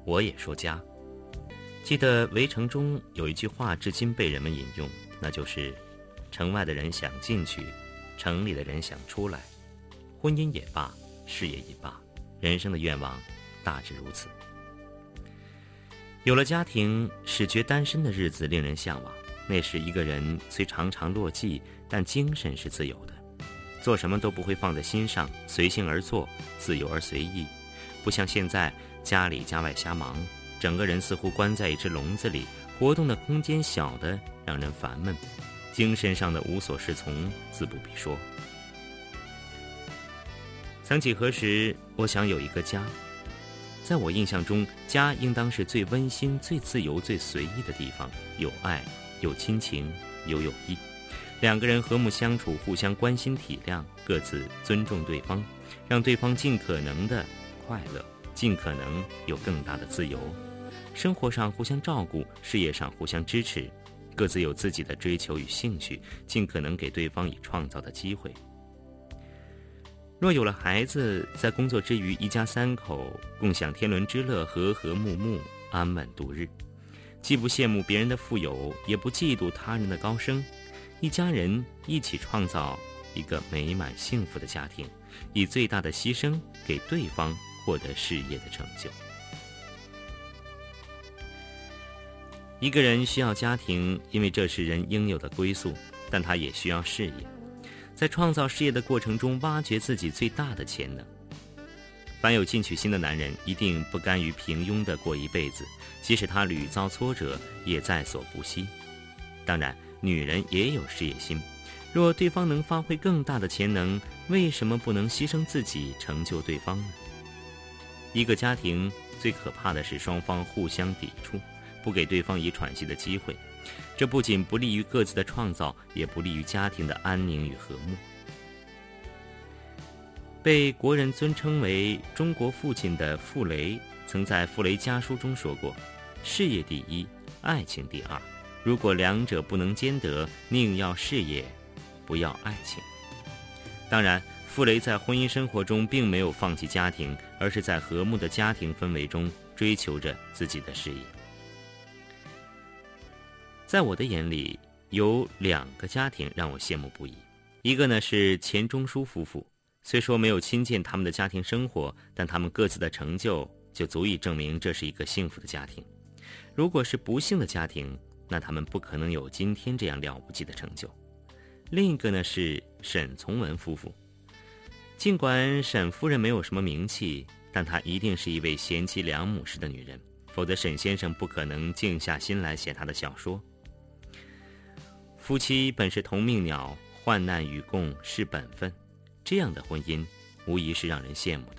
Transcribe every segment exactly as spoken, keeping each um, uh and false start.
我也说家。记得《围城》中有一句话至今被人们引用，那就是城外的人想进去，城里的人想出来。婚姻也罢，事业也罢，人生的愿望大致如此。有了家庭，始觉单身的日子令人向往。那时一个人虽常常落寂，但精神是自由的，做什么都不会放在心上，随性而做，自由而随意。不像现在家里家外瞎忙，整个人似乎关在一只笼子里，活动的空间小得让人烦闷，精神上的无所适从自不必说。曾几何时，我想有一个家。在我印象中，家应当是最温馨、最自由、最随意的地方，有爱，有亲情，有友谊，两个人和睦相处，互相关心体谅，各自尊重对方，让对方尽可能的快乐，尽可能有更大的自由，生活上互相照顾，事业上互相支持，各自有自己的追求与兴趣，尽可能给对方以创造的机会。若有了孩子，在工作之余，一家三口共享天伦之乐，和和睦睦，安稳度日，既不羡慕别人的富有，也不嫉妒他人的高升，一家人一起创造一个美满幸福的家庭，以最大的牺牲给对方获得事业的成就。一个人需要家庭，因为这是人应有的归宿，但他也需要事业，在创造事业的过程中挖掘自己最大的潜能。凡有进取心的男人，一定不甘于平庸地过一辈子，即使他屡遭挫折，也在所不惜。当然，女人也有事业心，若对方能发挥更大的潜能，为什么不能牺牲自己成就对方呢？一个家庭最可怕的是双方互相抵触，不给对方以喘息的机会，这不仅不利于各自的创造，也不利于家庭的安宁与和睦。被国人尊称为中国父亲的傅雷曾在《傅雷家书》中说过，事业第一，爱情第二，如果两者不能兼得，宁要事业，不要爱情。当然，傅雷在婚姻生活中并没有放弃家庭，而是在和睦的家庭氛围中追求着自己的事业。在我的眼里，有两个家庭让我羡慕不已。一个呢是钱钟书夫妇，虽说没有亲见他们的家庭生活，但他们各自的成就就足以证明这是一个幸福的家庭。如果是不幸的家庭，那他们不可能有今天这样了不起的成就。另一个呢是沈从文夫妇，尽管沈夫人没有什么名气，但她一定是一位贤妻良母式的女人，否则沈先生不可能静下心来写他的小说。夫妻本是同命鸟，患难与共是本分，这样的婚姻无疑是让人羡慕的。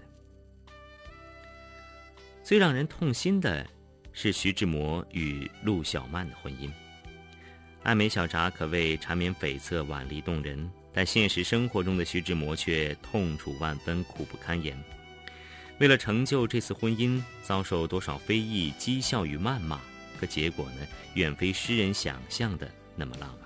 最让人痛心的是徐志摩与陆小曼的婚姻。爱美小札可谓缠绵悱恻，婉丽动人，但现实生活中的徐志摩却痛楚万分，苦不堪言。为了成就这次婚姻，遭受多少非议、讥笑与谩骂，可结果呢，远非诗人想象的那么浪漫。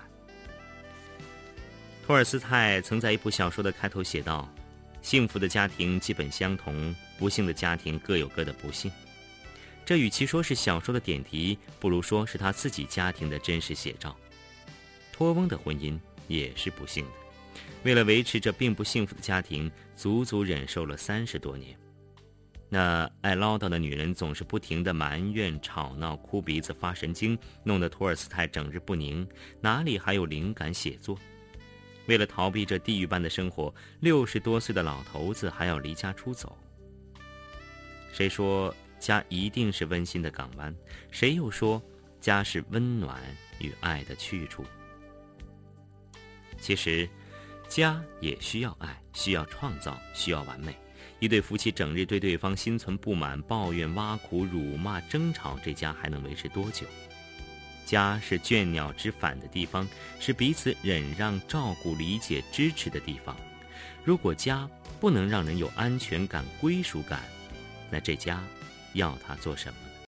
托尔斯泰曾在一部小说的开头写道，幸福的家庭基本相同，不幸的家庭各有各的不幸。这与其说是小说的点题，不如说是他自己家庭的真实写照。托翁的婚姻也是不幸的，为了维持这并不幸福的家庭，足足忍受了三十多年。那爱唠叨的女人总是不停地埋怨、吵闹、哭鼻子、发神经，弄得托尔斯泰整日不宁，哪里还有灵感写作？为了逃避这地狱般的生活，六十多岁的老头子还要离家出走。谁说家一定是温馨的港湾？谁又说家是温暖与爱的去处？其实，家也需要爱，需要创造，需要完美。一对夫妻整日对对方心存不满、抱怨、挖苦、辱骂、争吵，这家还能维持多久？家是倦鸟之返的地方，是彼此忍让、照顾、理解、支持的地方。如果家不能让人有安全感、归属感，那这家要他做什么呢？